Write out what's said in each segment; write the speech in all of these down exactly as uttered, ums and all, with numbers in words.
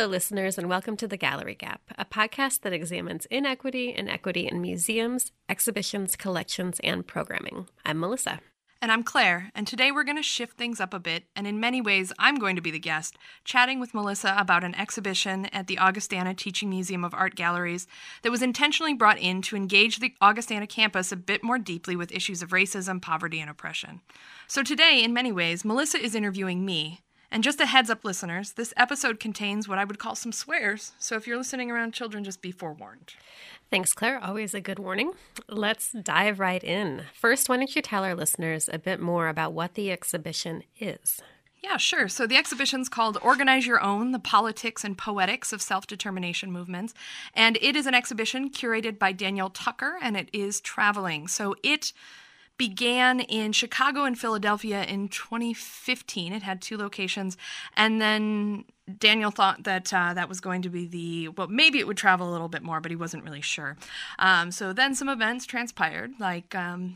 Hello, listeners, and welcome to The Gallery Gap, a podcast that examines inequity and equity in museums, exhibitions, collections, and programming. I'm Melissa. And I'm Claire, and today we're going to shift things up a bit, and in many ways, I'm going to be the guest, chatting with Melissa about an exhibition at the Augustana Teaching Museum of Art Galleries that was intentionally brought in to engage the Augustana campus a bit more deeply with issues of racism, poverty, and oppression. So today, in many ways, Melissa is interviewing me. And just a heads up, listeners, this episode contains what I would call some swears, so if you're listening around children, just be forewarned. Thanks, Claire. Always a good warning. Let's dive right in. First, why don't you tell our listeners a bit more about what the exhibition is? Yeah, sure. So the exhibition's called Organize Your Own, The Politics and Poetics of Self-Determination Movements. And it is an exhibition curated by Daniel Tucker, and it is traveling. So it began in Chicago and Philadelphia in twenty fifteen. It had two locations. And then Daniel thought that uh, that was going to be the, well, maybe it would travel a little bit more, but he wasn't really sure. Um, so then some events transpired, like um,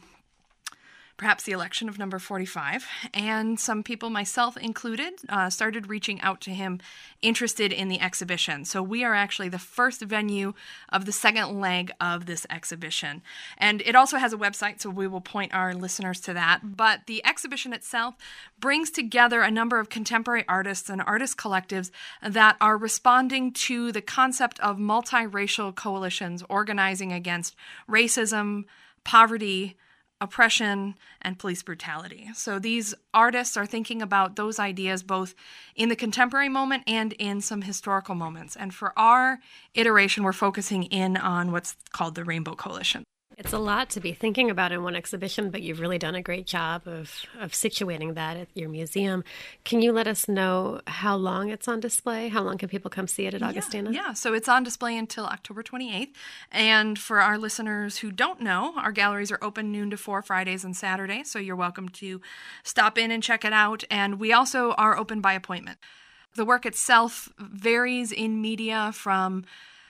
perhaps the election of number forty-five, and some people, myself included, uh, started reaching out to him interested in the exhibition. So we are actually the first venue of the second leg of this exhibition. And it also has a website, so we will point our listeners to that. But the exhibition itself brings together a number of contemporary artists and artist collectives that are responding to the concept of multiracial coalitions organizing against racism, poverty, oppression, and police brutality. So these artists are thinking about those ideas both in the contemporary moment and in some historical moments. And for our iteration, we're focusing in on what's called the Rainbow Coalition. It's a lot to be thinking about in one exhibition, but you've really done a great job of, of situating that at your museum. Can you let us know how long it's on display? How long can people come see it at Augustana? Yeah, yeah. So it's on display until October twenty-eighth. And for our listeners who don't know, our galleries are open noon to four Fridays and Saturdays, so you're welcome to stop in and check it out. And we also are open by appointment. The work itself varies in media from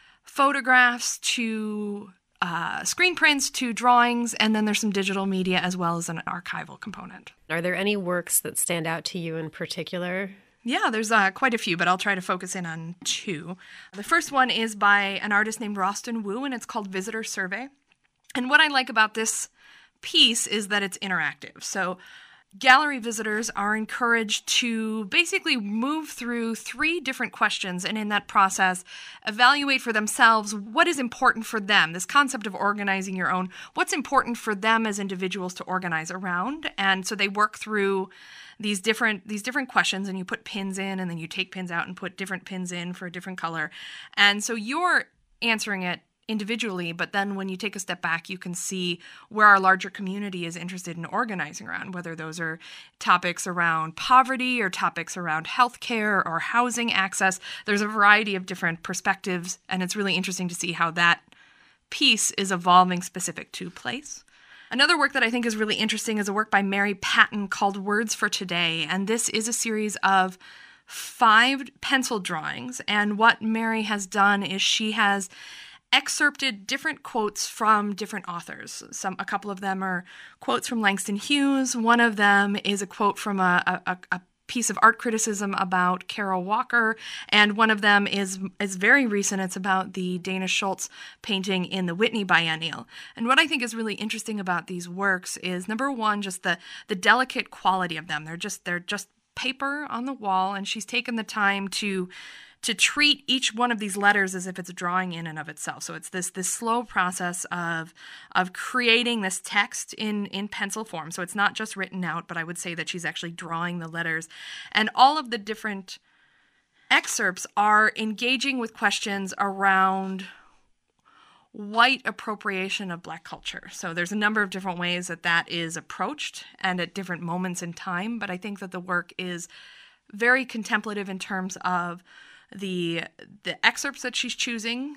photographs to Uh, screen prints to drawings, and then there's some digital media as well as an archival component. Are there any works that stand out to you in particular? Yeah, there's uh, quite a few, but I'll try to focus in on two. The first one is by an artist named Rostin Wu, and it's called Visitor Survey. And what I like about this piece is that it's interactive. So gallery visitors are encouraged to basically move through three different questions and in that process evaluate for themselves what is important for them, this concept of organizing your own, what's important for them as individuals to organize around. And so they work through these different these different questions, and you put pins in and then you take pins out and put different pins in for a different color. And so you're answering it individually, but then when you take a step back, you can see where our larger community is interested in organizing around, whether those are topics around poverty or topics around healthcare or housing access. There's a variety of different perspectives, and it's really interesting to see how that piece is evolving specific to place. Another work that I think is really interesting is a work by Mary Patton called Words for Today, and this is a series of five pencil drawings, and what Mary has done is she has excerpted different quotes from different authors. Some, a couple of them are quotes from Langston Hughes. One of them is a quote from a, a, a piece of art criticism about Carol Walker, and one of them is is very recent. It's about the Dana Schultz painting in the Whitney Biennial. And what I think is really interesting about these works is, number one, just the the delicate quality of them. They're just they're just paper on the wall, and she's taken the time to to treat each one of these letters as if it's a drawing in and of itself. So it's this this slow process of of creating this text in, in pencil form. So it's not just written out, but I would say that she's actually drawing the letters. And all of the different excerpts are engaging with questions around white appropriation of Black culture. So there's a number of different ways that that is approached and at different moments in time. But I think that the work is very contemplative in terms of the the excerpts that she's choosing,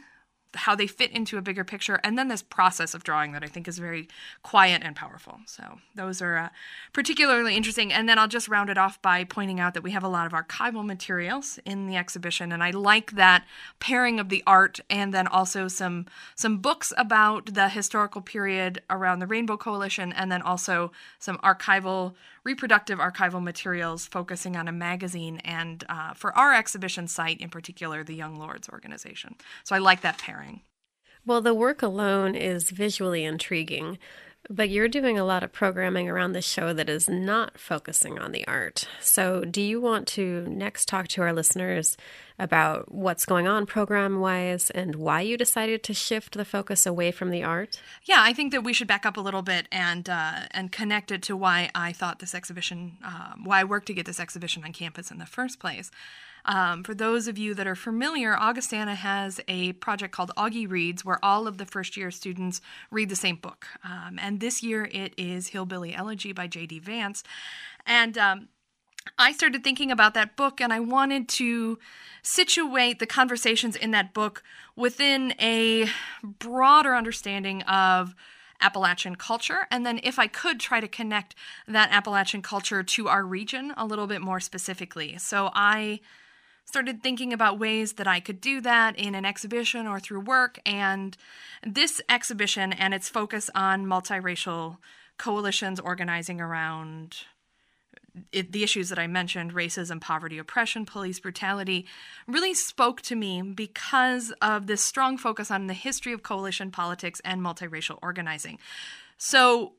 how they fit into a bigger picture, and then this process of drawing that I think is very quiet and powerful. So those are uh, particularly interesting. And then I'll just round it off by pointing out that we have a lot of archival materials in the exhibition, and I like that pairing of the art and then also some some books about the historical period around the Rainbow Coalition, and then also some archival, reproductive archival materials focusing on a magazine and uh, for our exhibition site in particular, the Young Lords organization. So I like that pairing. Well, the work alone is visually intriguing, but you're doing a lot of programming around the show that is not focusing on the art. So do you want to next talk to our listeners about what's going on program-wise and why you decided to shift the focus away from the art? Yeah, I think that we should back up a little bit and uh, and connect it to why I thought this exhibition, um, why I worked to get this exhibition on campus in the first place. Um, for those of you that are familiar, Augustana has a project called Augie Reads, where all of the first-year students read the same book. Um, and this year it is Hillbilly Elegy by J D Vance. And um, I started thinking about that book, and I wanted to situate the conversations in that book within a broader understanding of Appalachian culture, and then if I could try to connect that Appalachian culture to our region a little bit more specifically. So I started thinking about ways that I could do that in an exhibition or through work, and this exhibition and its focus on multiracial coalitions organizing around It, the issues that I mentioned, racism, poverty, oppression, police brutality, really spoke to me because of this strong focus on the history of coalition politics and multiracial organizing. So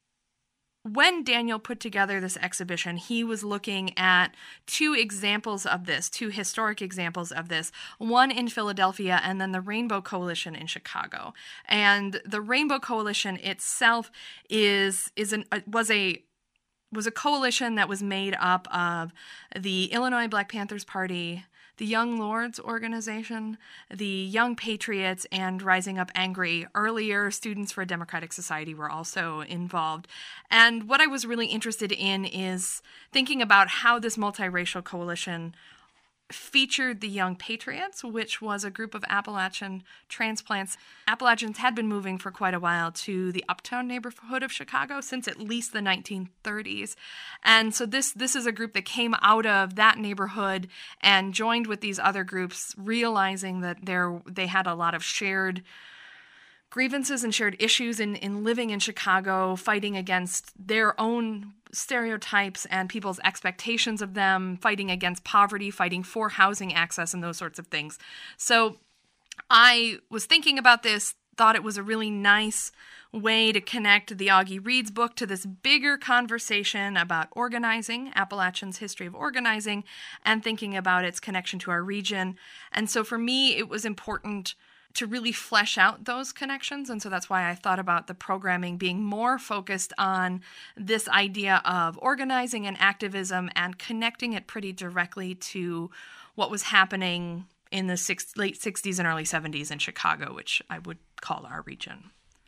when Daniel put together this exhibition, he was looking at two examples of this, two historic examples of this, one in Philadelphia and then the Rainbow Coalition in Chicago. And the Rainbow Coalition itself is is an was a was a coalition that was made up of the Illinois Black Panthers Party, the Young Lords organization, the Young Patriots, and Rising Up Angry. Earlier, Students for a Democratic Society were also involved. And what I was really interested in is thinking about how this multiracial coalition featured the Young Patriots, which was a group of Appalachian transplants. Appalachians had been moving for quite a while to the uptown neighborhood of Chicago since at least the nineteen thirties. And so this this is a group that came out of that neighborhood and joined with these other groups, realizing that there they had a lot of shared grievances and shared issues in, in living in Chicago, fighting against their own stereotypes and people's expectations of them, fighting against poverty, fighting for housing access, and those sorts of things. So I was thinking about this, thought it was a really nice way to connect the Augie Reads book to this bigger conversation about organizing, Appalachian's history of organizing, and thinking about its connection to our region. And so for me, it was important to really flesh out those connections. And so that's why I thought about the programming being more focused on this idea of organizing and activism and connecting it pretty directly to what was happening in the six, late sixties and early seventies in Chicago, which I would call our region.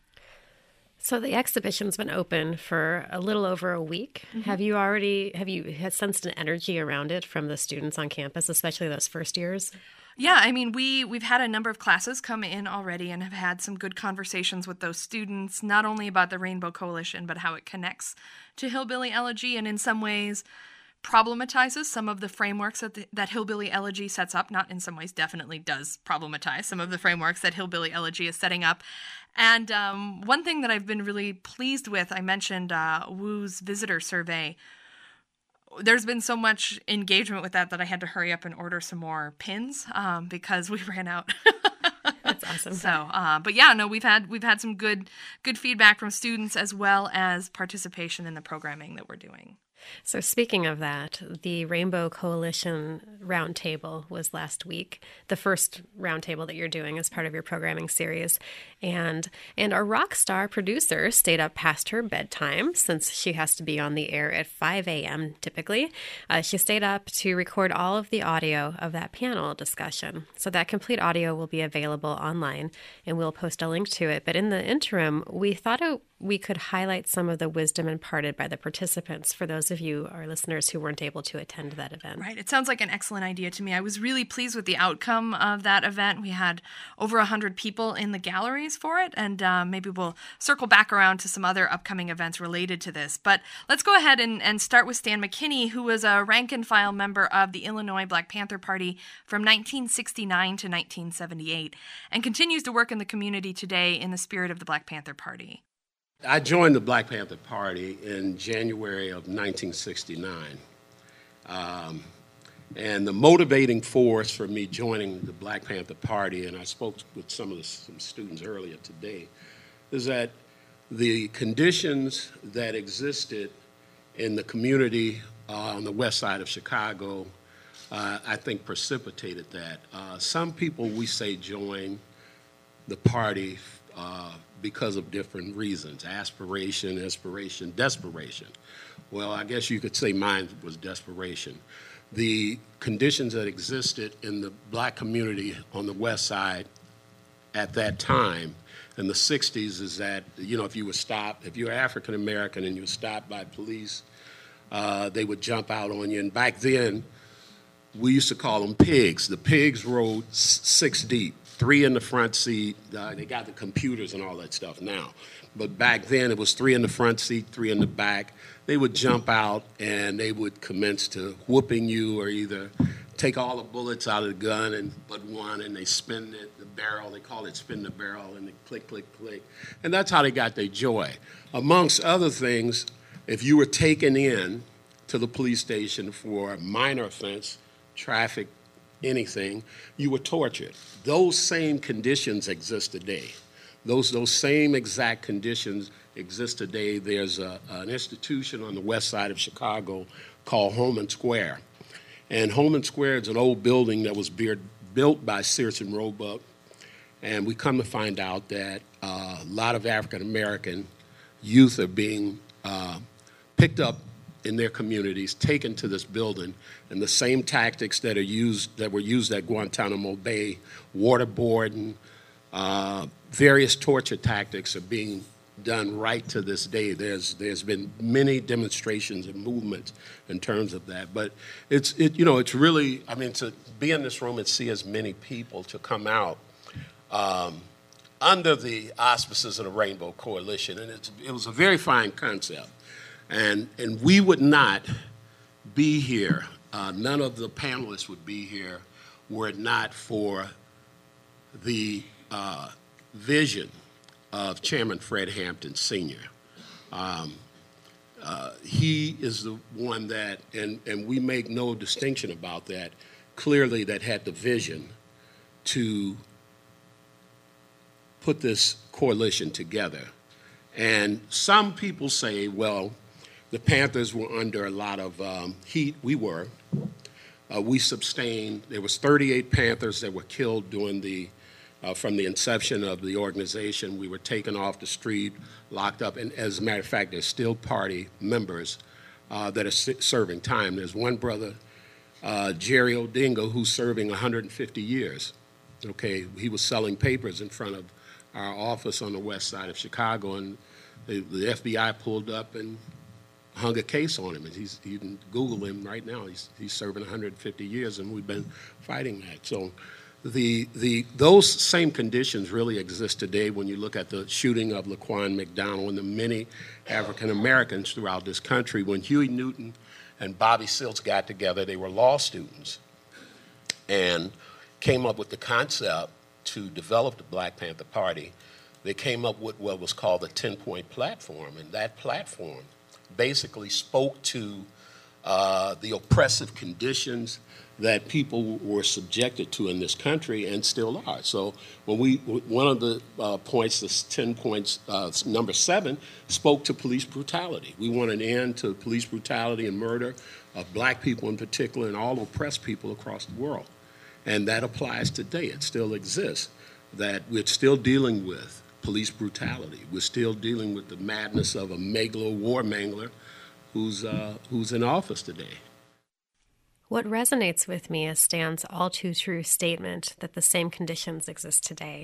So the exhibition's been open for a little over a week. Mm-hmm. Have you already, have you had sensed an energy around it from the students on campus, especially those first years? Yeah, I mean, we, we've had a number of classes come in already and have had some good conversations with those students, not only about the Rainbow Coalition, but how it connects to Hillbilly Elegy and in some ways problematizes some of the frameworks that, the, that Hillbilly Elegy sets up. Not in some ways, definitely does problematize some of the frameworks that Hillbilly Elegy is setting up. And um, one thing that I've been really pleased with, I mentioned uh, Woo's visitor survey. There's been so much engagement with that that I had to hurry up and order some more pins um, because we ran out. That's awesome. So, uh, but yeah, no, we've had we've had some good good feedback from students as well as participation in the programming that we're doing. So speaking of that, the Rainbow Coalition Roundtable was last week, the first roundtable that you're doing as part of your programming series. And and our rock star producer stayed up past her bedtime since she has to be on the air at five a.m. typically. Uh, she stayed up to record all of the audio of that panel discussion. So that complete audio will be available online, and we'll post a link to it. But in the interim, we thought it we could highlight some of the wisdom imparted by the participants for those those of you, our listeners, who weren't able to attend that event. Right. It sounds like an excellent idea to me. I was really pleased with the outcome of that event. We had over one hundred people in the galleries for it, and uh, maybe we'll circle back around to some other upcoming events related to this. But let's go ahead and, and start with Stan McKinney, who was a rank-and-file member of the Illinois Black Panther Party from nineteen sixty-nine to nineteen seventy-eight, and continues to work in the community today in the spirit of the Black Panther Party. I joined the Black Panther Party in January of nineteen sixty-nine. Um, and the motivating force for me joining the Black Panther Party, and I spoke with some of the some students earlier today, is that the conditions that existed in the community uh, on the west side of Chicago, uh, I think precipitated that. Uh, some people, we say, join the party uh, because of different reasons: aspiration, inspiration, desperation. Well, I guess you could say mine was desperation. The conditions that existed in the black community on the west side at that time in the sixties is that, you know, if you were stopped, if you were African American and you were stopped by police, uh, they would jump out on you. And back then, we used to call them pigs. The pigs rode s- six deep. Three in the front seat. Uh, they got the computers and all that stuff now. But back then, it was three in the front seat, three in the back. They would jump out, and they would commence to whooping you, or either take all the bullets out of the gun and but one, and they spin it, the barrel. They call it spin the barrel, and they click, click, click. And that's how they got their joy. Amongst other things, if you were taken in to the police station for a minor offense, traffic, anything, you were tortured. Those same conditions exist today. Those those same exact conditions exist today. There's a, an institution on the west side of Chicago called Holman Square. And Holman Square is an old building that was beard, built by Sears and Roebuck. And we come to find out that uh, a lot of African American youth are being uh, picked up in their communities, taken to this building, and the same tactics that are used that were used at Guantanamo Bay, waterboarding, uh, various torture tactics are being done right to this day. There's there's been many demonstrations and movements in terms of that, but it's it you know it's really, I mean, to be in this room and see as many people to come out um, under the auspices of the Rainbow Coalition, and it's, it was a very fine concept. And and we would not be here, uh, none of the panelists would be here were it not for the uh, vision of Chairman Fred Hampton Senior Um, uh, he is the one that, and, and we make no distinction about that, clearly that had the vision to put this coalition together. And some people say, well, the Panthers were under a lot of um, heat. We were. Uh, we sustained, there was thirty-eight Panthers that were killed during the, uh, from the inception of the organization. We were taken off the street, locked up, and as a matter of fact, there's still party members uh, that are serving time. There's one brother, uh, Jerry Odinga, who's serving one hundred fifty years. Okay, he was selling papers in front of our office on the west side of Chicago, and the, the F B I pulled up and hung a case on him. And he's, you can Google him right now. He's, he's serving one hundred fifty years, and we've been fighting that. So the, the, those same conditions really exist today when you look at the shooting of Laquan McDonald and the many African Americans throughout this country. When Huey Newton and Bobby Seals got together, they were law students and came up with the concept to develop the Black Panther Party. They came up with what was called the ten-point platform, and that platform basically spoke to uh, the oppressive conditions that people were subjected to in this country and still are. So when we, one of the uh, points, the ten points, uh, number seven, spoke to police brutality. We want an end to police brutality and murder of black people in particular and all oppressed people across the world. And that applies today. It still exists, that we're still dealing with police brutality. We're still dealing with the madness of a megalo warmangler who's, uh, who's in office today. What resonates with me is Stan's all too true statement that the same conditions exist today.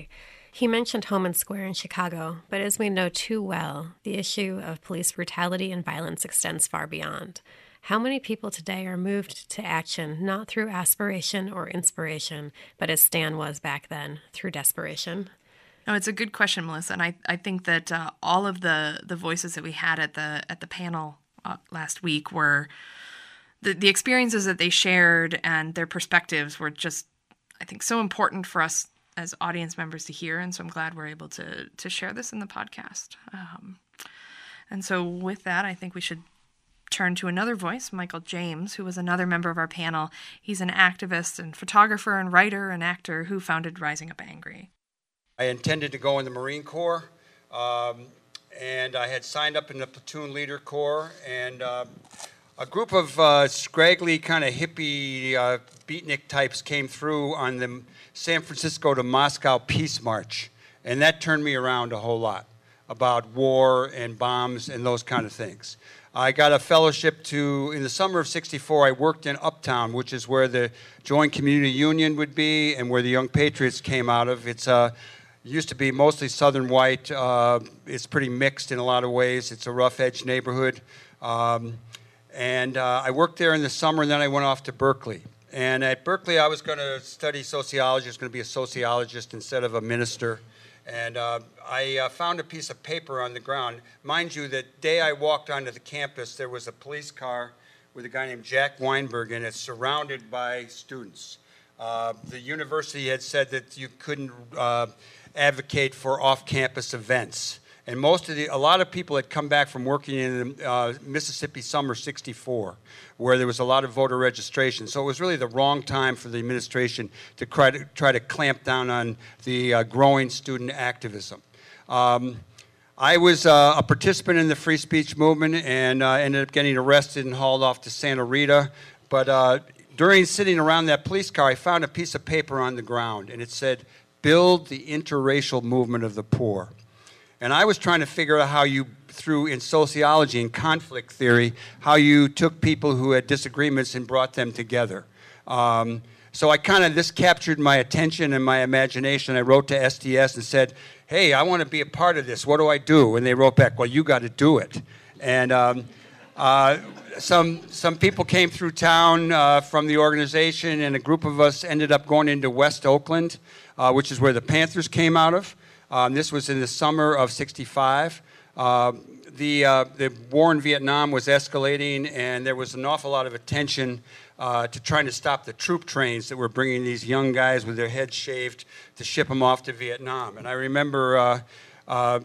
He mentioned Homan Square in Chicago, but as we know too well, the issue of police brutality and violence extends far beyond. How many people today are moved to action not through aspiration or inspiration, but as Stan was back then, through desperation? No, it's a good question, Melissa, and I, I think that uh, all of the, the voices that we had at the at the panel uh, last week were the the experiences that they shared and their perspectives were just, I think, so important for us as audience members to hear, and so I'm glad we're able to to share this in the podcast. Um, and so with that, I think we should turn to another voice, Michael James, who was another member of our panel. He's an activist and photographer and writer and actor who founded Rising Up Angry. I intended to go in the Marine Corps, um, and I had signed up in the Platoon Leader Corps, and uh, a group of uh, scraggly kind of hippie uh, beatnik types came through on the San Francisco to Moscow Peace March, and that turned me around a whole lot about war and bombs and those kind of things. I got a fellowship to, in the summer of sixty-four, I worked in Uptown, which is where the Joint Community Union would be and where the Young Patriots came out of. It's a It used to be mostly Southern white. Uh, it's pretty mixed in a lot of ways. It's a rough-edged neighborhood. Um, and uh, I worked there in the summer, and then I went off to Berkeley. And at Berkeley, I was going to study sociology. I was going to be a sociologist instead of a minister. And uh, I uh, found a piece of paper on the ground. Mind you, the day I walked onto the campus, there was a police car with a guy named Jack Weinberg in it, surrounded by students. Uh, the university had said that you couldn't uh, advocate for off-campus events. And most of the, a lot of people had come back from working in uh, Mississippi Summer sixty-four, where there was a lot of voter registration. So it was really the wrong time for the administration to try to, try to clamp down on the uh, growing student activism. Um, I was uh, a participant in the free speech movement and uh, ended up getting arrested and hauled off to Santa Rita. But uh, during sitting around that police car, I found a piece of paper on the ground, and it said, "Build the interracial movement of the poor." And I was trying to figure out how you, through in sociology and conflict theory, how you took people who had disagreements and brought them together. Um, so I kind of, this captured my attention and my imagination. I wrote to S D S and said, "Hey, I want to be a part of this. What do I do?" And they wrote back, "Well, you got to do it." And um, uh, some some people came through town uh, from the organization, and a group of us ended up going into West Oakland, uh, which is where the Panthers came out of. Um, this was in the summer of sixty-five. Uh, the, uh, the war in Vietnam was escalating, and there was an awful lot of attention uh, to trying to stop the troop trains that were bringing these young guys with their heads shaved to ship them off to Vietnam. And I remember uh, uh,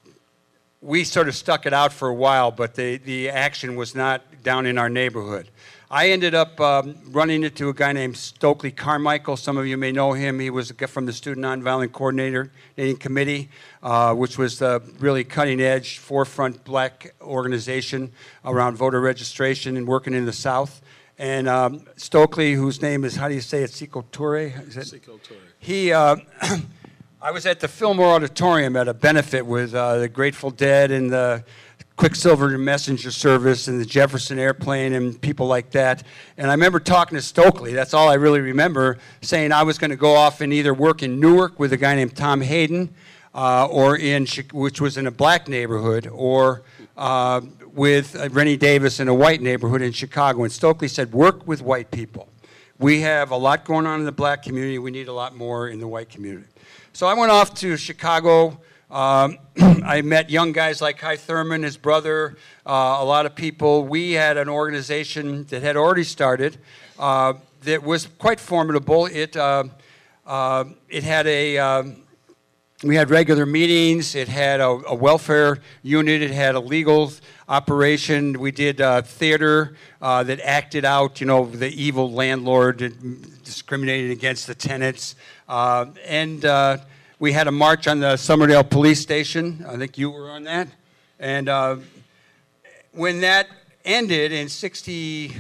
we sort of stuck it out for a while, but the, the action was not down in our neighborhood. I ended up um, running into a guy named Stokely Carmichael. Some of you may know him. He was from the Student Nonviolent Coordinating Committee, uh, which was the really cutting-edge, forefront black organization around voter registration and working in the South. And um, Stokely, whose name is, how do you say it, Sekou Touré? Is it? Sekou Touré. He, uh, I was at the Fillmore Auditorium at a benefit with uh, the Grateful Dead and the Quicksilver Messenger Service and the Jefferson Airplane and people like that. And I remember talking to Stokely, that's all I really remember, saying I was going to go off and either work in Newark with a guy named Tom Hayden, uh, or in, which was in a black neighborhood, or uh, with uh, Rennie Davis in a white neighborhood in Chicago. And Stokely said, work with white people. We have a lot going on in the black community. We need a lot more in the white community. So I went off to Chicago. Um, I met young guys like Kai Thurman, his brother, uh, a lot of people. We had an organization that had already started uh, that was quite formidable. It uh, uh, it had a um, we had regular meetings. It had a, a welfare unit. It had a legal operation. We did uh, theater uh, that acted out, you know, the evil landlord that discriminated against the tenants, uh, and. Uh, We had a march on the Somerdale Police Station. I think you were on that. And uh, when that ended in sixty-eight,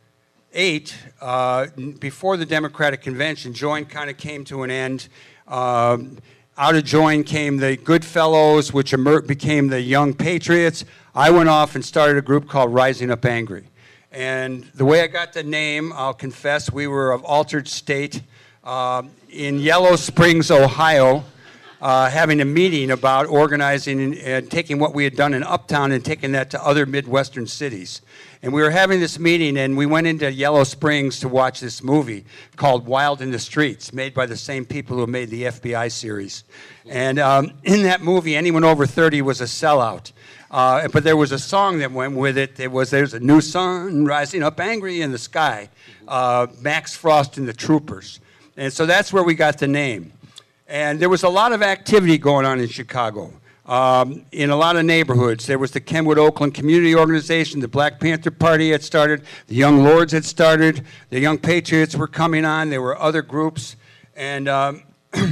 uh, before the Democratic Convention, Join kind of came to an end. Um, out of Join came the Goodfellows, which emer- became the Young Patriots. I went off and started a group called Rising Up Angry. And the way I got the name, I'll confess, we were of altered state. Uh, in Yellow Springs, Ohio, uh, having a meeting about organizing and, and taking what we had done in Uptown and taking that to other Midwestern cities. And we were having this meeting, and we went into Yellow Springs to watch this movie called Wild in the Streets, made by the same people who made the F B I series. And um, in that movie, anyone over thirty was a sellout. Uh, but there was a song that went with it. It was, "There's a new sun rising up angry in the sky," uh, Max Frost and the Troopers. And so that's where we got the name. And there was a lot of activity going on in Chicago. Um, in a lot of neighborhoods. There was the Kenwood Oakland Community Organization, the Black Panther Party had started, the Young Lords had started, the Young Patriots were coming on, there were other groups. And um,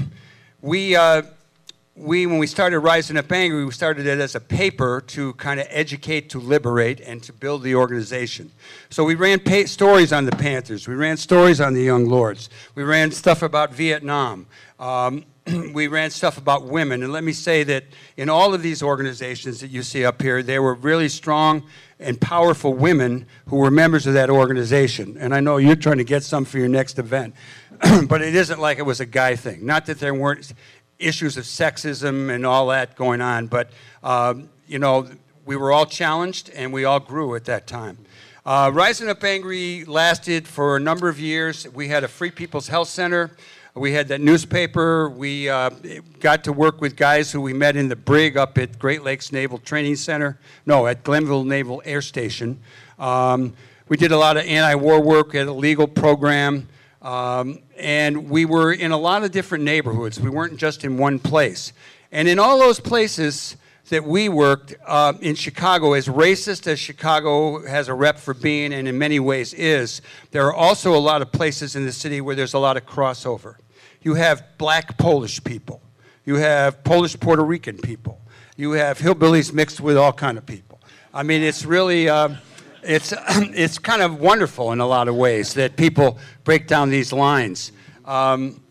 we, uh, we, when we started Rising Up Angry, we started it as a paper to kind of educate, to liberate, and to build the organization. So we ran pa- stories on the Panthers, we ran stories on the Young Lords, we ran stuff about Vietnam. Um, we ran stuff about women, and let me say that in all of these organizations that you see up here, there were really strong and powerful women who were members of that organization. And I know you're trying to get some for your next event, but it isn't like it was a guy thing. Not that there weren't issues of sexism and all that going on, but um, you know, we were all challenged and we all grew at that time. Uh, Rising Up Angry lasted for a number of years. We had a Free People's Health Center. We had that newspaper. We uh, got to work with guys who we met in the brig up at Great Lakes Naval Training Center. No, at Glenville Naval Air Station. Um, we did a lot of anti-war work at a legal program. Um, and we were in a lot of different neighborhoods. We weren't just in one place. And in all those places that we worked uh, in Chicago, as racist as Chicago has a rep for being, and in many ways is, there are also a lot of places in the city where there's a lot of crossover. You have black Polish people. You have Polish Puerto Rican people. You have hillbillies mixed with all kind of people. I mean, it's really, uh, it's, it's kind of wonderful in a lot of ways that people break down these lines. Um,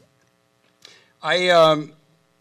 I... Um,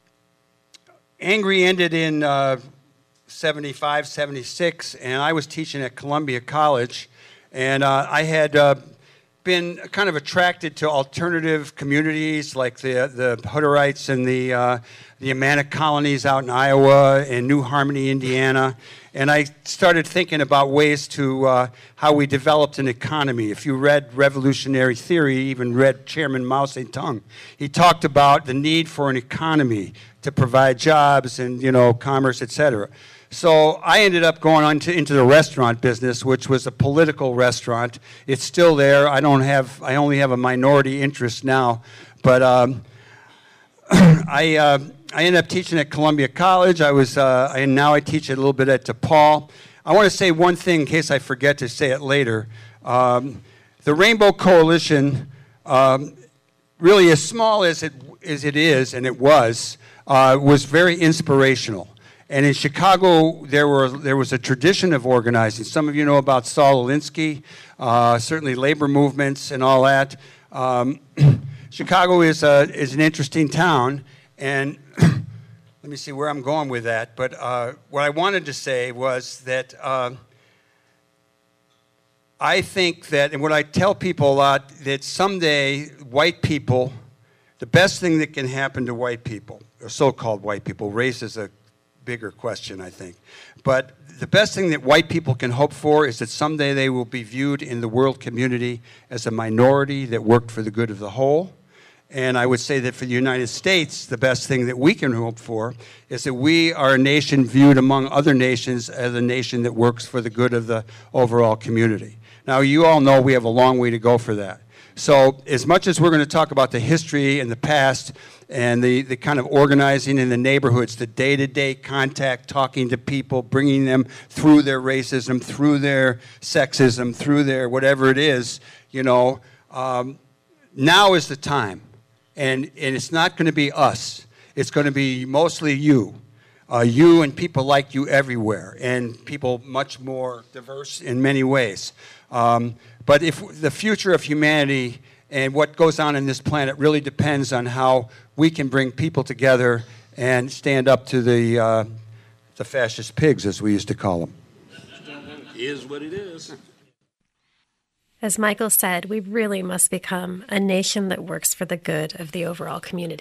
Angry ended in uh, seventy-five, seventy-six, and I was teaching at Columbia College, and uh, I had uh, been kind of attracted to alternative communities like the the Hutterites and the uh, the Amana colonies out in Iowa and New Harmony, Indiana, and I started thinking about ways to uh, how we developed an economy. If you read Revolutionary Theory, even read Chairman Mao Zedong, he talked about the need for an economy to provide jobs and, you know, commerce, et cetera. So I ended up going on to, into the restaurant business, which was a political restaurant. It's still there. I don't have, I only have a minority interest now, but um, I uh, I ended up teaching at Columbia College. I was, uh, and now I teach a little bit at DePaul. I want to say one thing in case I forget to say it later. Um, the Rainbow Coalition, um, really as small as it as it is, and it was. Uh, was very inspirational. And in Chicago, there were there was a tradition of organizing. Some of you know about Saul Alinsky, uh, certainly labor movements and all that. Um, Chicago is a, is an interesting town, and let me see where I'm going with that. But uh, what I wanted to say was that uh, I think that, and what I tell people a lot, that someday white people, the best thing that can happen to white people, or so-called white people, race is a bigger question, I think. But the best thing that white people can hope for is that someday they will be viewed in the world community as a minority that worked for the good of the whole. And I would say that for the United States, the best thing that we can hope for is that we are a nation viewed among other nations as a nation that works for the good of the overall community. Now, you all know we have a long way to go for that. So as much as we're going to talk about the history and the past and the, the kind of organizing in the neighborhoods, the day-to-day contact, talking to people, bringing them through their racism, through their sexism, through their whatever it is, you know, um, now is the time. And, and it's not going to be us. It's going to be mostly you. Uh, you and people like you everywhere, and people much more diverse in many ways. Um, but if the future of humanity and what goes on in this planet really depends on how we can bring people together and stand up to the uh, the fascist pigs, as we used to call them. It is what it is. As Michael said, we really must become a nation that works for the good of the overall community.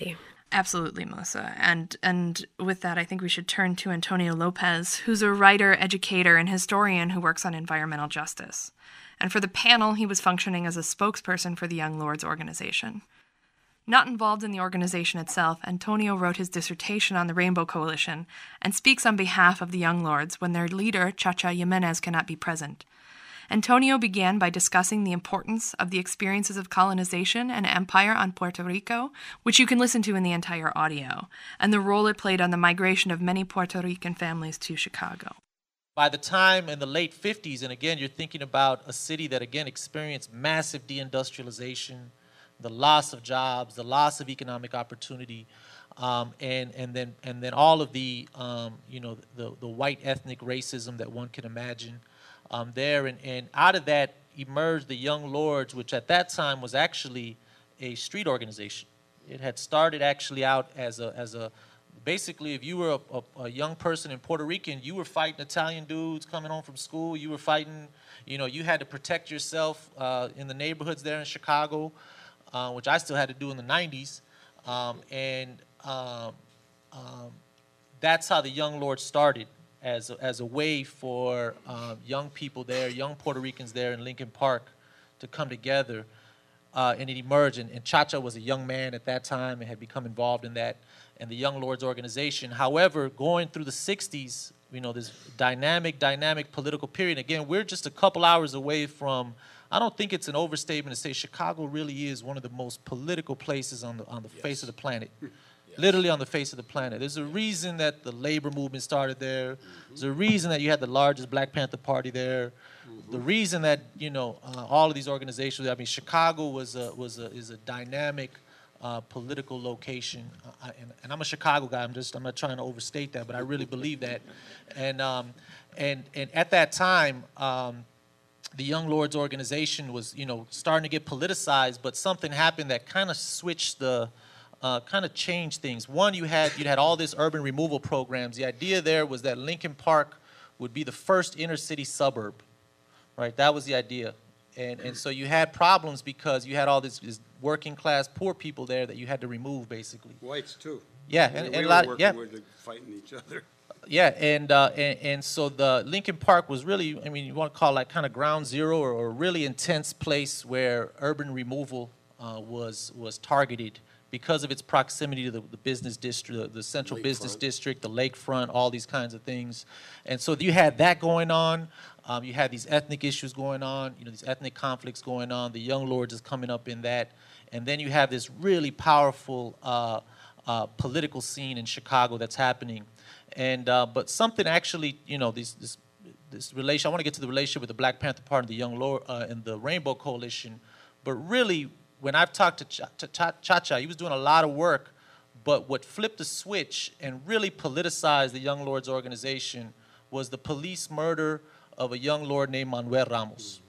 Absolutely, Melissa. And and with that, I think we should turn to Antonio Lopez, who's a writer, educator, and historian who works on environmental justice. And for the panel, he was functioning as a spokesperson for the Young Lords organization. Not involved in the organization itself, Antonio wrote his dissertation on the Rainbow Coalition and speaks on behalf of the Young Lords when their leader, Chacha Jimenez, cannot be present. Antonio began by discussing the importance of the experiences of colonization and empire on Puerto Rico, which you can listen to in the entire audio, and the role it played on the migration of many Puerto Rican families to Chicago. By the time in the late fifties, and again, you're thinking about a city that, again, experienced massive deindustrialization, the loss of jobs, the loss of economic opportunity, um, and, and, then, and then all of the, um, you know, the, the white ethnic racism that one can imagine. Um, there, and, and out of that emerged the Young Lords, which at that time was actually a street organization. It had started actually out as a, as a basically, if you were a, a, a young person in Puerto Rican, you were fighting Italian dudes coming home from school. You were fighting, you know, you had to protect yourself uh, in the neighborhoods there in Chicago, uh, which I still had to do in the nineties. Um, and um, um, that's how the Young Lords started. As a, as a way for um, young people there, young Puerto Ricans there in Lincoln Park to come together, uh, and it emerged. And, and Chacha was a young man at that time and had become involved in that, and the Young Lords organization. However, going through the sixties, you know, this dynamic, dynamic political period. Again, we're just a couple hours away from, I don't think it's an overstatement to say Chicago really is one of the most political places on the, on the yes. face of the planet. Literally on the face of the planet. There's a reason that the labor movement started there. Mm-hmm. There's a reason that you had the largest Black Panther Party there. Mm-hmm. The reason that, you know, uh, all of these organizations, I mean, Chicago was a, was a, is a dynamic uh, political location. Uh, and, and I'm a Chicago guy. I'm just, I'm not trying to overstate that, but I really believe that. And, um, and, and at that time, um, the Young Lords organization was, you know, starting to get politicized, but something happened that kind of switched the, Uh, kind of changed things. One, you had you had all this urban removal programs. The idea there was that Lincoln Park would be the first inner city suburb, right? That was the idea, and and so you had problems because you had all this, this working class poor people there that you had to remove basically. Whites too. Yeah, and, and, we and a were lot. Working Yeah, with fighting each other. Yeah, and, uh, and and so the Lincoln Park was really, I mean, you want to call it like kind of ground zero, or, or a really intense place where urban removal uh, was was targeted, because of its proximity to the, the business district, the, the central Lakefront. business district, the lakefront, all these kinds of things. And so you had that going on. Um, you had these ethnic issues going on, you know, these ethnic conflicts going on. The Young Lords is coming up in that. And then you have this really powerful uh, uh, political scene in Chicago that's happening. And uh, but something actually, you know, this this this relation. I want to get to the relationship with the Black Panther Party and the Young Lord uh, and the Rainbow Coalition, but really, when I've talked to Cha- Cha- Chacha, he was doing a lot of work, but what flipped the switch and really politicized the Young Lords organization was the police murder of a young lord named Manuel Ramos.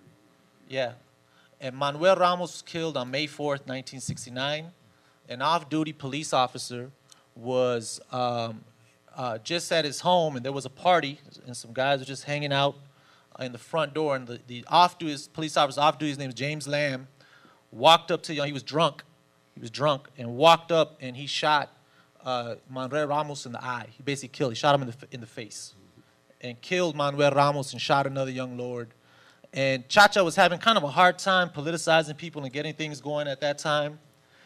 Yeah. And Manuel Ramos was killed on May fourth, nineteen sixty-nine. An off-duty police officer was um, uh, just at his home, and there was a party, and some guys were just hanging out in the front door, and the, the off-duty police officer, off-duty, his name is James Lamb, walked up to, you know, he was drunk. He was drunk and walked up and he shot uh, Manuel Ramos in the eye. He basically killed, he shot him in the, in the face and killed Manuel Ramos and shot another young lord. And Chacha was having kind of a hard time politicizing people and getting things going at that time.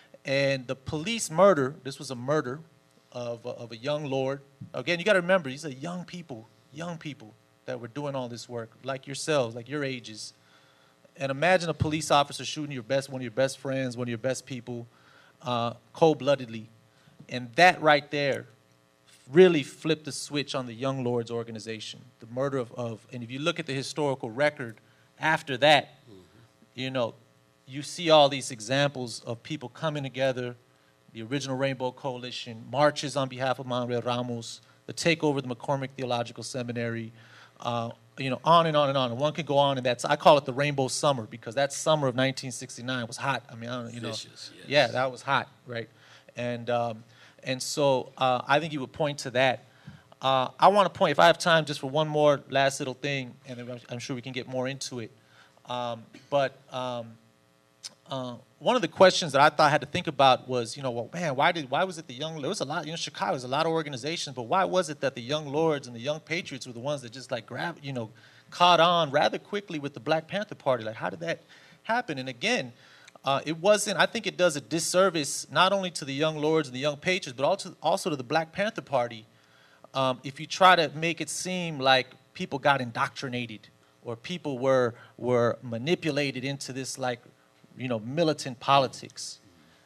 And the police murder, this was a murder of a, of a young lord. Again, you got to remember, these are young people, young people that were doing all this work, like yourselves, like your ages. And imagine a police officer shooting your best, one of your best friends, one of your best people, uh, cold-bloodedly. And that right there really flipped the switch on the Young Lords organization. The murder of, of and if you look at the historical record after that, mm-hmm. you know, you see all these examples of people coming together, the original Rainbow Coalition, marches on behalf of Manuel Ramos, the takeover of the McCormick Theological Seminary, uh, you know, on and on and on. And one could go on, and that's, I call it the Rainbow Summer, because that summer of nineteen sixty-nine was hot. I mean, I don't, you know. Vicious, yes. Yeah, that was hot, right? And um, and so uh, I think you would point to that. Uh, I want to point, if I have time, just for one more last little thing, and then I'm sure we can get more into it. Um, but um, uh, one of the questions that I thought I had to think about was, you know, well, man, why did why was it the young? There was a lot, you know, Chicago was a lot of organizations, but why was it that the Young Lords and the Young Patriots were the ones that just like grab, you know, caught on rather quickly with the Black Panther Party? Like, how did that happen? And again, uh, it wasn't. I think it does a disservice not only to the Young Lords and the Young Patriots, but also also to the Black Panther Party. Um, if you try to make it seem like people got indoctrinated or people were were manipulated into this, like, you know, militant politics.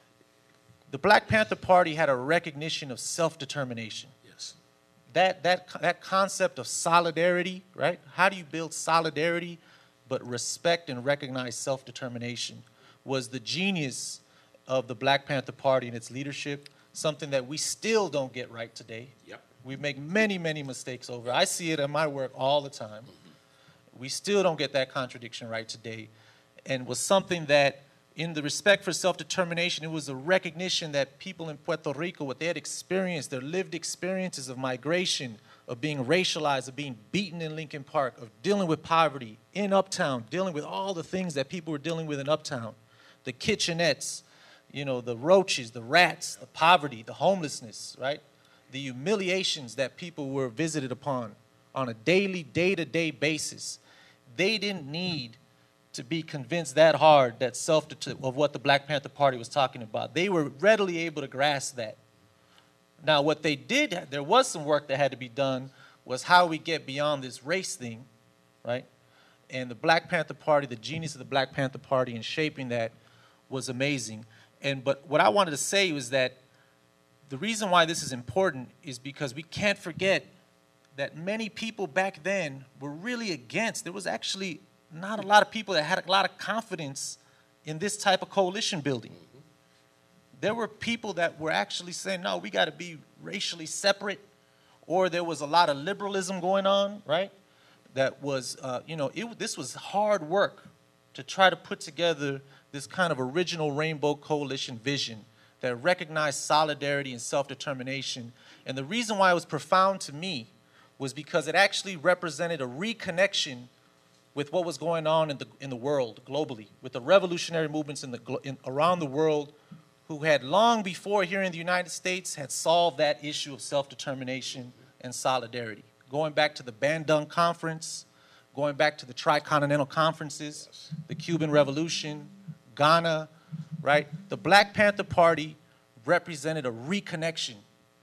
The Black Panther Party had a recognition of self-determination. Yes. That, that, that concept of solidarity, right? How do you build solidarity but respect and recognize self-determination was the genius of the Black Panther Party and its leadership, something that we still don't get right today. Yep. We make many, many mistakes over. I see it in my work all the time. Mm-hmm. We still don't get that contradiction right today. And was something that, in the respect for self-determination, it was a recognition that people in Puerto Rico, what they had experienced, their lived experiences of migration, of being racialized, of being beaten in Lincoln Park, of dealing with poverty in Uptown, dealing with all the things that people were dealing with in Uptown, the kitchenettes, you know, the roaches, the rats, the poverty, the homelessness, right? The humiliations that people were visited upon on a daily, day-to-day basis. They didn't need to be convinced that hard that self of what the Black Panther Party was talking about. They were readily able to grasp that. Now, what they did, there was some work that had to be done, was how we get beyond this race thing, right? And the Black Panther Party, the genius of the Black Panther Party in shaping that was amazing. And but what I wanted to say was that the reason why this is important is because we can't forget that many people back then were really against. There was actually not a lot of people that had a lot of confidence in this type of coalition building. Mm-hmm. There were people that were actually saying, no, we got to be racially separate, or there was a lot of liberalism going on, right? That was, uh, you know, it, this was hard work to try to put together this kind of original Rainbow Coalition vision that recognized solidarity and self-determination. And the reason why it was profound to me was because it actually represented a reconnection with what was going on in the in the world globally, with the revolutionary movements in the in, around the world, who had long before here in the United States had solved that issue of self-determination and solidarity. Going back to the Bandung Conference, going back to the Tricontinental Conferences, yes. The Cuban Revolution, Ghana, right? The Black Panther Party represented a reconnection.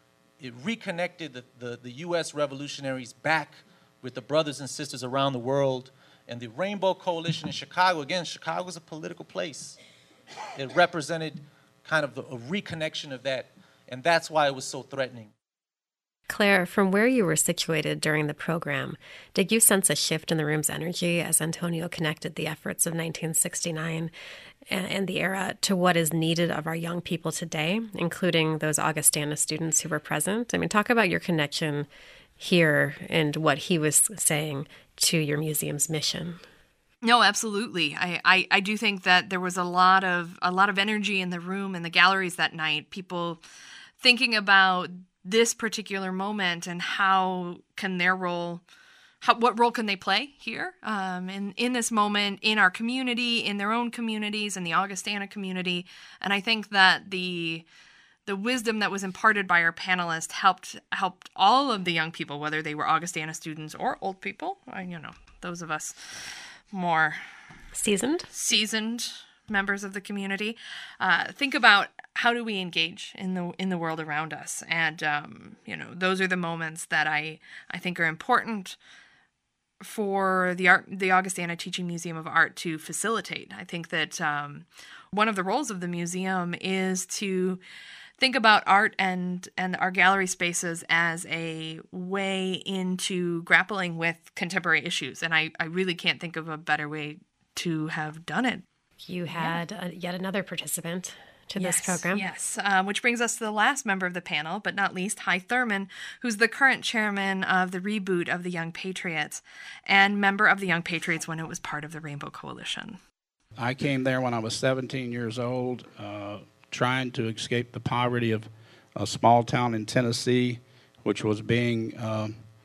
It reconnected the, the, the U S revolutionaries back with the brothers and sisters around the world. And the Rainbow Coalition in Chicago, again, Chicago is a political place. It represented kind of a reconnection of that, and that's why it was so threatening. Claire, from where you were situated during the program, did you sense a shift in the room's energy as Antonio connected the efforts of nineteen sixty-nine and the era to what is needed of our young people today, including those Augustana students who were present? I mean, talk about your connection here and what he was saying to your museum's mission. No, absolutely. I, I, I do think that there was a lot of a lot of energy in the room and the galleries that night. People thinking about this particular moment and how can their role, how, what role can they play here um, in in this moment in our community, in their own communities, in the Augustana community. And I think that the the wisdom that was imparted by our panelists helped helped all of the young people, whether they were Augustana students or old people, or, you know, those of us more seasoned seasoned members of the community, uh, think about how do we engage in the in the world around us. And um, you know, those are the moments that I I think are important for the art the Augustana Teaching Museum of Art to facilitate. I think that um, one of the roles of the museum is to think about art and, and our gallery spaces as a way into grappling with contemporary issues. And I, I really can't think of a better way to have done it. You had yeah. a, yet another participant to yes, this program. Yes, um, which brings us to the last member of the panel, but not least, Hy Thurman, who's the current chairman of the reboot of the Young Patriots and member of the Young Patriots when it was part of the Rainbow Coalition. I came there when I was seventeen years old, uh, trying to escape the poverty of a small town in Tennessee, which was being uh,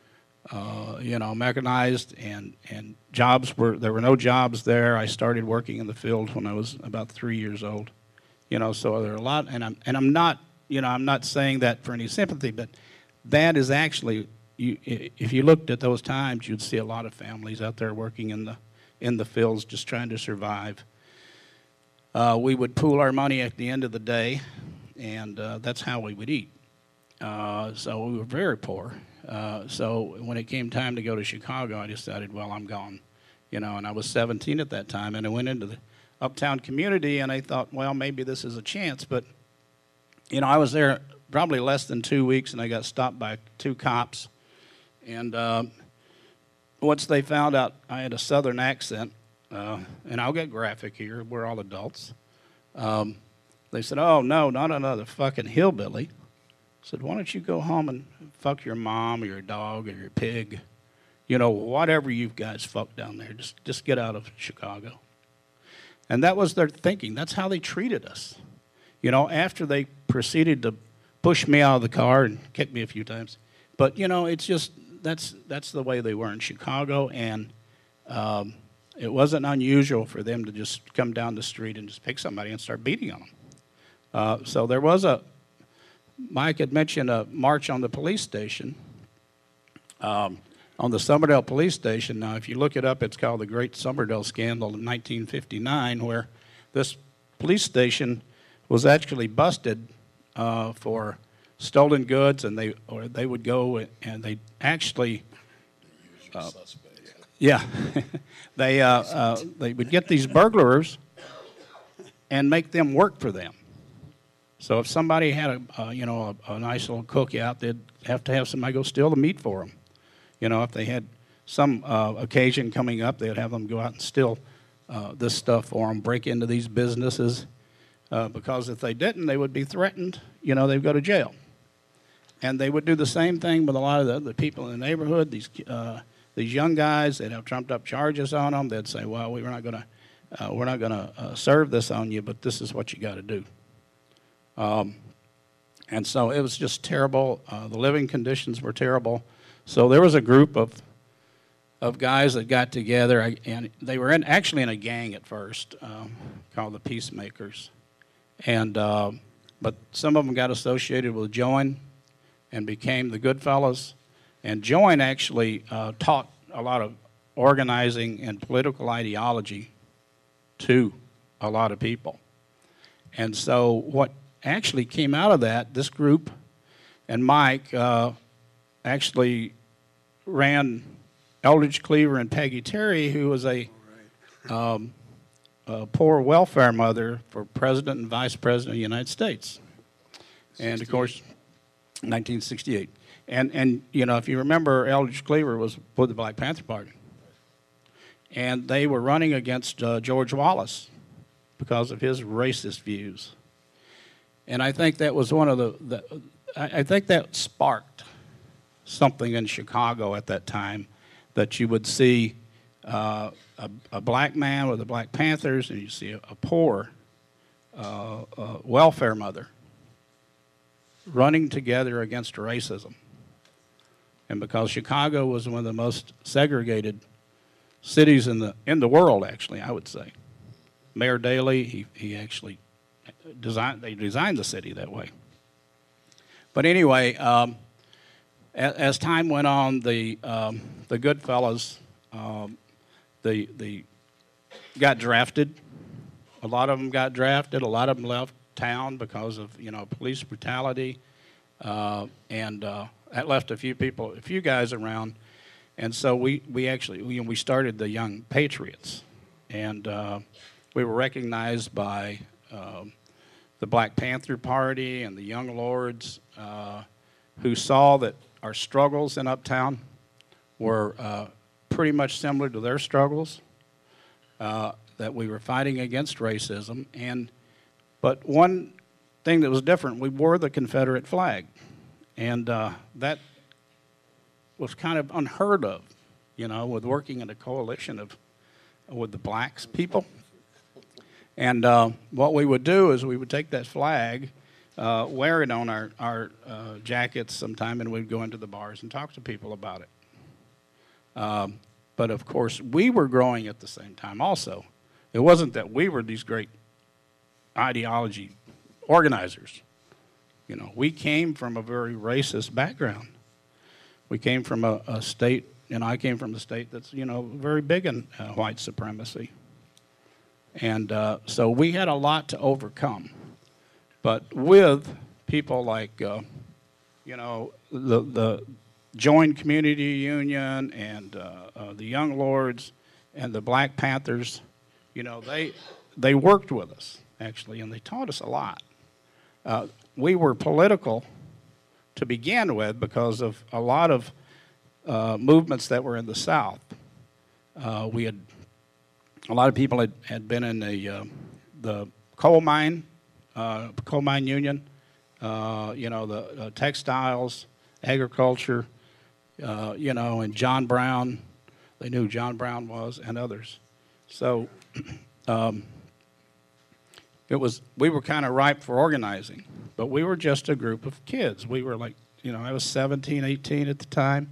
uh, you know, mechanized, and, and jobs were, there were no jobs there. I started working in the field when I was about three years old. You know, so there are a lot, and I'm, and I'm not, you know, I'm not saying that for any sympathy, but that is actually, you, if you looked at those times, you'd see a lot of families out there working in the, in the fields just trying to survive. Uh, we would pool our money at the end of the day, and uh, that's how we would eat. Uh, so we were very poor. Uh, so when it came time to go to Chicago, I decided, well, I'm gone. You know, and I was seventeen at that time, and I went into the uptown community, and I thought, well, maybe this is a chance. But, you know, I was there probably less than two weeks, and I got stopped by two cops. And uh, once they found out I had a southern accent, uh, and I'll get graphic here, we're all adults, um, they said, oh, no, not another fucking hillbilly. I said, why don't you go home and fuck your mom or your dog or your pig? You know, whatever you guys fuck down there, just, just get out of Chicago. And that was their thinking. That's how they treated us. You know, after they proceeded to push me out of the car and kick me a few times. But, you know, it's just, that's, that's the way they were in Chicago. And um, it wasn't unusual for them to just come down the street and just pick somebody and start beating on them. Uh, so there was a, Mike had mentioned a march on the police station, um, on the Summerdale police station. Now, if you look it up, it's called the Great Summerdale Scandal in nineteen fifty-nine, where this police station was actually busted uh, for stolen goods, and they or they would go and they actually, uh, yeah, they uh, uh, they would get these burglars and make them work for them. So if somebody had a, uh, you know, a, a nice little cookout, they'd have to have somebody go steal the meat for them. You know, if they had some uh, occasion coming up, they'd have them go out and steal uh, this stuff for them, break into these businesses, uh, because if they didn't, they would be threatened. You know, they'd go to jail. And they would do the same thing with a lot of the, the people in the neighborhood. These uh, these young guys, they'd have trumped up charges on them. They'd say, "Well, we're not going to uh, we're not going to uh, serve this on you, but this is what you got to do." Um, and so it was just terrible. Uh, the living conditions were terrible. So there was a group of of guys that got together, and they were in, actually in a gang at first, um, called the Peacemakers. And uh, but some of them got associated with Join and became the Goodfellas. And Join actually uh, taught a lot of organizing and political ideology to a lot of people. And so what actually came out of that, this group and Mike uh, actually ran Eldridge Cleaver and Peggy Terry, who was a, um, a poor welfare mother for President and Vice President of the United States. And, of course, nineteen sixty-eight. And, and you know, if you remember, Eldridge Cleaver was with the Black Panther Party. And they were running against uh, George Wallace because of his racist views. And I think that was one of the, the I, I think that sparked something in Chicago at that time, that you would see uh, a, a black man with the Black Panthers, and you see a, a poor uh, uh, welfare mother running together against racism. And because Chicago was one of the most segregated cities in the in the world, actually, I would say. Mayor Daley, he, he actually designed, they designed the city that way. But anyway, um, as, as time went on, the um, the Goodfellas, um, the the got drafted. A lot of them got drafted. A lot of them left town because of, you know, police brutality, uh, and uh, that left a few people, a few guys around. And so we we actually we, we started the Young Patriots, and uh, we were recognized by um, the Black Panther Party and the Young Lords, uh, who saw that our struggles in Uptown were uh, pretty much similar to their struggles, uh, that we were fighting against racism. And but one thing that was different, we wore the Confederate flag, and uh, that was kind of unheard of, you know, with working in a coalition of with the blacks people. And uh, what we would do is we would take that flag, uh, wear it on our, our uh, jackets sometime, and we'd go into the bars and talk to people about it. Um, but of course, we were growing at the same time also. It wasn't that we were these great ideology organizers. You know, we came from a very racist background. We came from a, a state, and I came from a state that's, you know, very big in uh, white supremacy. And uh, so we had a lot to overcome. But with people like, uh, you know, the, the Joint Community Union and uh, uh, the Young Lords and the Black Panthers, you know, they, they worked with us, actually, and they taught us a lot. Uh, we were political to begin with because of a lot of uh, movements that were in the South. Uh, we had, a lot of people had, had been in the, uh, the coal mine, uh, coal mine union, uh, you know, the uh, textiles, agriculture, uh, you know, and John Brown, they knew who John Brown was, and others. So um, it was, we were kind of ripe for organizing, but we were just a group of kids. We were like, you know, I was seventeen, eighteen at the time.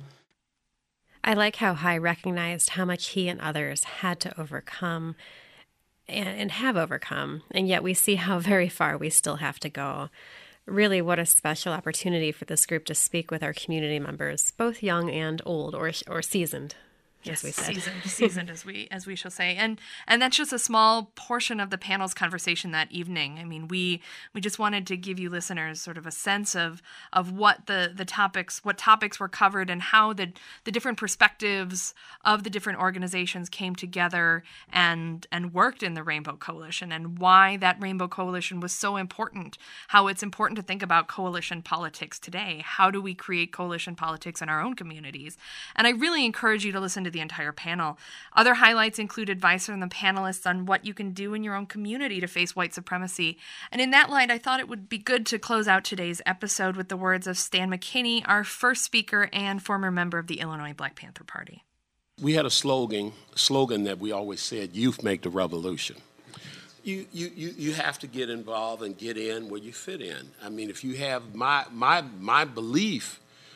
I like how High recognized how much he and others had to overcome and, and have overcome, and yet we see how very far we still have to go. Really, what a special opportunity for this group to speak with our community members, both young and old, or or seasoned, Yes, as we said. seasoned, seasoned as we as we shall say, and and that's just a small portion of the panel's conversation that evening. I mean, we we just wanted to give you listeners sort of a sense of of what the the topics, what topics were covered, and how the the different perspectives of the different organizations came together and and worked in the Rainbow Coalition, and why that Rainbow Coalition was so important. How it's important to think about coalition politics today. How do we create coalition politics in our own communities? And I really encourage you to listen to the entire panel. Other highlights include advice from the panelists on what you can do in your own community to face white supremacy. And in that light, I thought it would be good to close out today's episode with the words of Stan McKinney, our first speaker and former member of the Illinois Black Panther Party. We had a slogan, slogan that we always said, youth make the revolution. You, you, you, you have to get involved and get in where you fit in. I mean, if you have my, my, my belief,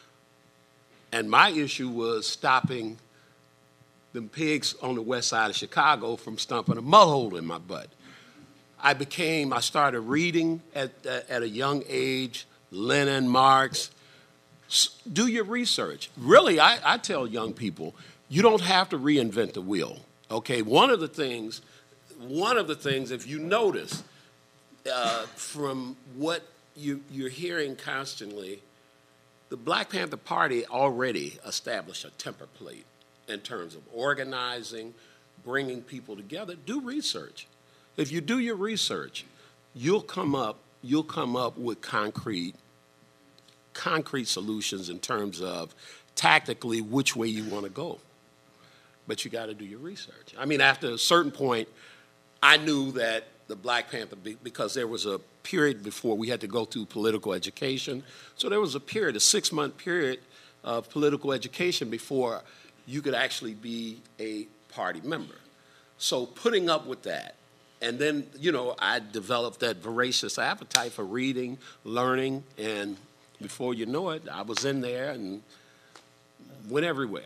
and my issue was stopping them pigs on the west side of Chicago from stumping a mud hole in my butt. I became, I started reading at, at, at a young age, Lenin, Marx. S- do your research. Really, I, I tell young people, you don't have to reinvent the wheel, okay? One of the things, one of the things, if you notice, uh, from what you, you're hearing constantly, the Black Panther Party already established a template in terms of organizing, bringing people together. Do research. If you do your research, you'll come up, you'll come up with concrete, concrete solutions in terms of tactically which way you want to go. But you got to do your research. I mean, after a certain point, I knew that the Black Panther, because there was a period before we had to go through political education. So there was a period, a six-month period of political education before you could actually be a party member. So putting up with that, and then, you know, I developed that voracious appetite for reading, learning, and before you know it, I was in there and went everywhere.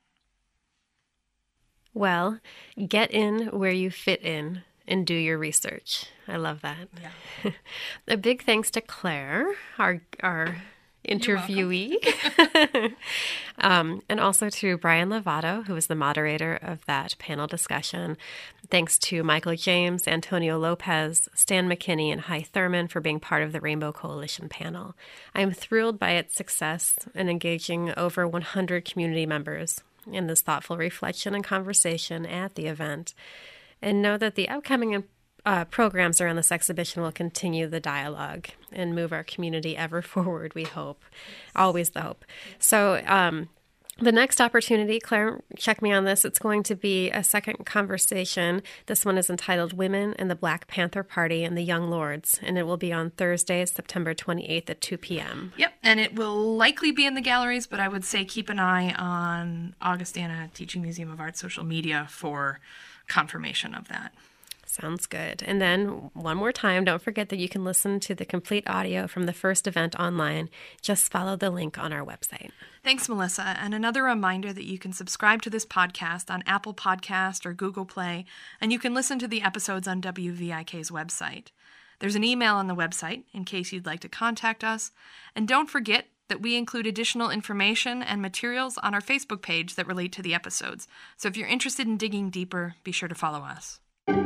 Well, get in where you fit in and do your research. I love that. Yeah. A big thanks to Claire, our our interviewee, um, and also to Brian Lovato, who was the moderator of that panel discussion. Thanks to Michael James, Antonio Lopez, Stan McKinney, and Hy Thurman for being part of the Rainbow Coalition panel. I am thrilled by its success in engaging over one hundred community members in this thoughtful reflection and conversation at the event, and know that the upcoming Uh, programs around this exhibition will continue the dialogue and move our community ever forward, we hope. Always the hope. So um, the next opportunity, Claire, check me on this, it's going to be a second conversation. This one is entitled Women in the Black Panther Party and the Young Lords, and it will be on Thursday, September twenty-eighth at two p.m. Yep, and it will likely be in the galleries, but I would say keep an eye on Augustana Teaching Museum of Art social media for confirmation of that. Sounds good. And then one more time, don't forget that you can listen to the complete audio from the first event online. Just follow the link on our website. Thanks, Melissa. And another reminder that you can subscribe to this podcast on Apple Podcast or Google Play, and you can listen to the episodes on W V I K's website. There's an email on the website in case you'd like to contact us. And don't forget that we include additional information and materials on our Facebook page that relate to the episodes. So if you're interested in digging deeper, be sure to follow us.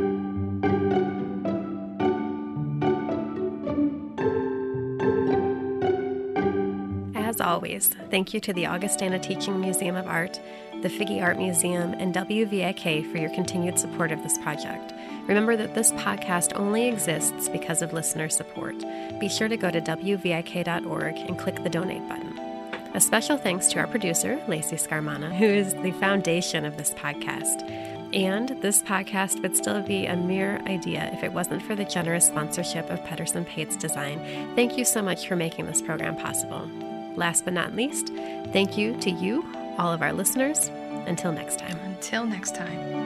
As always, thank you to the Augustana Teaching Museum of Art, the Figge Art Museum, and W V I K for your continued support of this project. Remember that this podcast only exists because of listener support. Be sure to go to W V I K dot org and click the donate button. A special thanks to our producer, Lacey Scarmana, who is the foundation of this podcast. And this podcast would still be a mere idea if it wasn't for the generous sponsorship of Pedersen Pates Design. Thank you so much for making this program possible. Last but not least, thank you to you, all of our listeners. Until next time. Until next time.